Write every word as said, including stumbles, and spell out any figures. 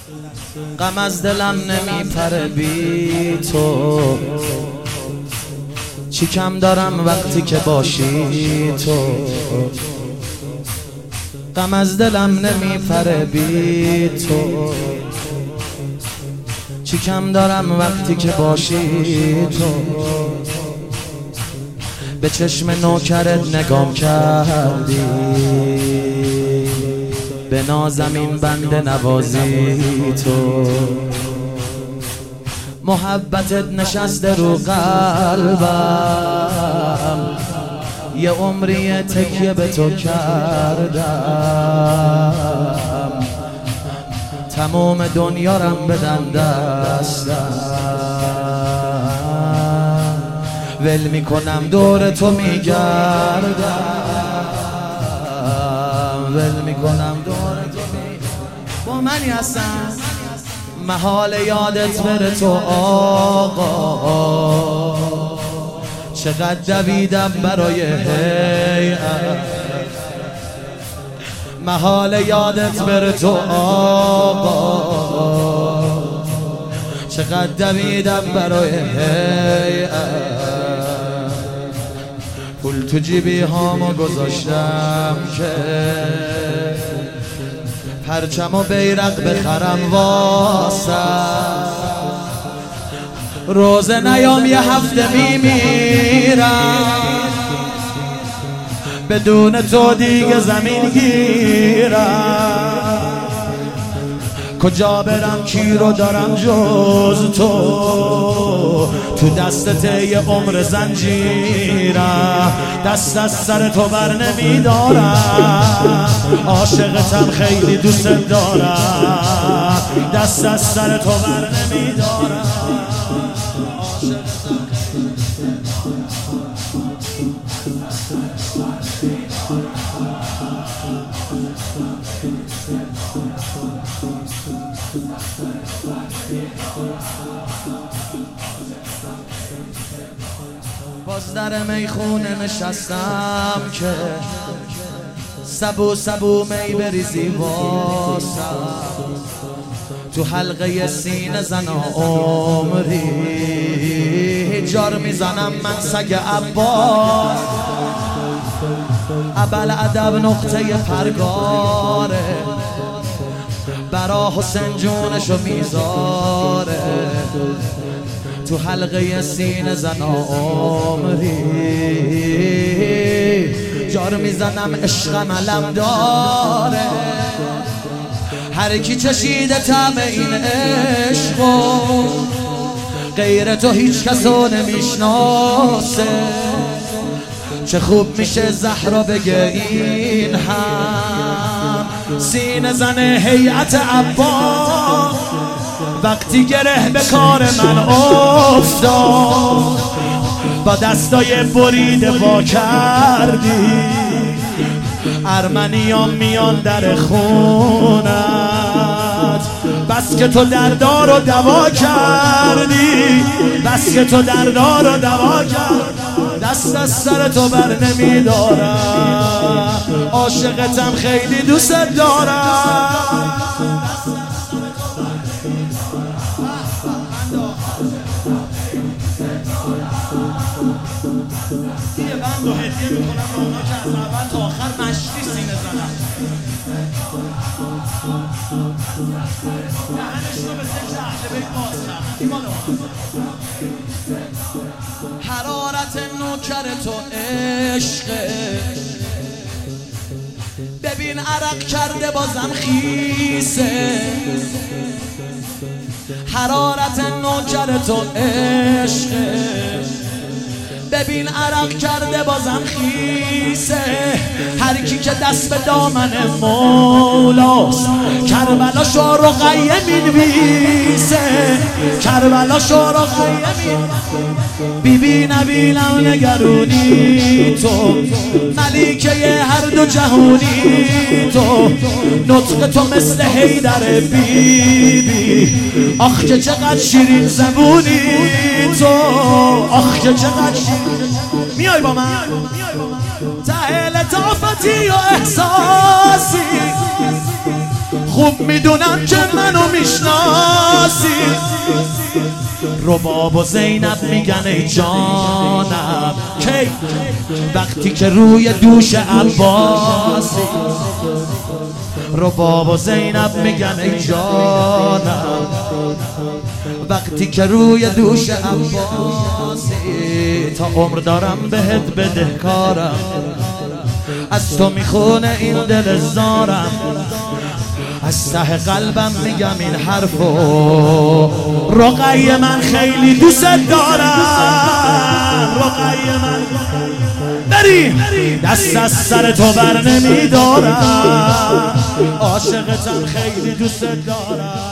غم از دلم نمیپره بی تو، چی کم دارم وقتی که باشی تو. غم از دلم نمیپره بی تو، چی کم دارم وقتی که باشی تو. به چشم نوکرت نگام کردی، به نازمین بنده نوازی تو. محبتت نشسته رو قلبم، یه عمری تکیه به تو کردم. تمام دنیا رم بدن دستم، ول میکنم دور تو میگردم، ول میکنم دور تو میگردم. با منی هستم محال یادت بره تو آقا، چقدر دویدم برای هیئت. محال یادت بره تو آقا، چقدر دویدم برای هیئت. پول تو جیبی هامو گذاشتم که پرچم و بیرق بخرم واسه. روزه نیام یه هفته میمیرم، بدون تو دیگه زمین گیرم. کجا برم کی رو دارم جز تو، تو دستت یه عمر زنجیرم. دست از سر تو بر نمیدارم، عاشقتم خیلی دوست دارم. دست از سر تو بر نمیدارم، باز در میخونه نشستم که سبو سبو می بریزی واسم. تو حلقه سینه زنا عمری، جار میزنم من سگ عباس. ابل ادب نقطه پرگاره، برا حسین جونشو میذاره. تو حلقه سینه زنا عمری، جار میزنم عشقم علم داره. هر کی چشیده طعم این عشقو، غیر تو هیچ کسو نمیشناسه. چه خوب میشه زهرا بگه این هم سینه زنه هیئت عباس. وقتی گره به کار من افتاد، با دستای بریده وا کردی. ارمنیان میان در خونت، بس که تو دردار رو دوا کردی، بس که تو دردار رو دوا کردی. دست از سر تو بر نمیدارم، عاشقتم خیلی دوست دارم. یه بند و هدیه میکنم به اونا که از اول تا آخر مشتی سینه زنم. دهنش رو به سجد اهل بیت باز کرد. ایمان حرارت نوکر تو عشقه، ببین عرق کرده بازم خیسه. حرارت نوکر تو عشقه، ببین عرق کرده بازم خیسه. هر کی که دست به دامن مولاست، کربلا شو رقیه مینویسه. کربلا شو رقیه بیبی نبینم نگرونی تو، ملیکه هر دو جهونی تو. نطق تو مثل حیدر بیبی، آخ که چقدر شیرین زبونی تو، آخ که چقدر شیرین. میای با من ته لطافتی و احساسی، خوب میدونم که منو میشناسی. رباب و زینب میگن ای جانم کی وقتی که روی دوش عباسی. رباب و زینب میگن ای جانم وقتی که روی دوش عباسی. تا عمر دارم بهت بدهکارم، از تو میخونه این دل زارم. از ته قلبم میگم این حرفو، رقیه من خیلی دوست دارم. رقیه من بریم دست از سر تو بر نمیدارم، عاشقتم خیلی دوست دارم.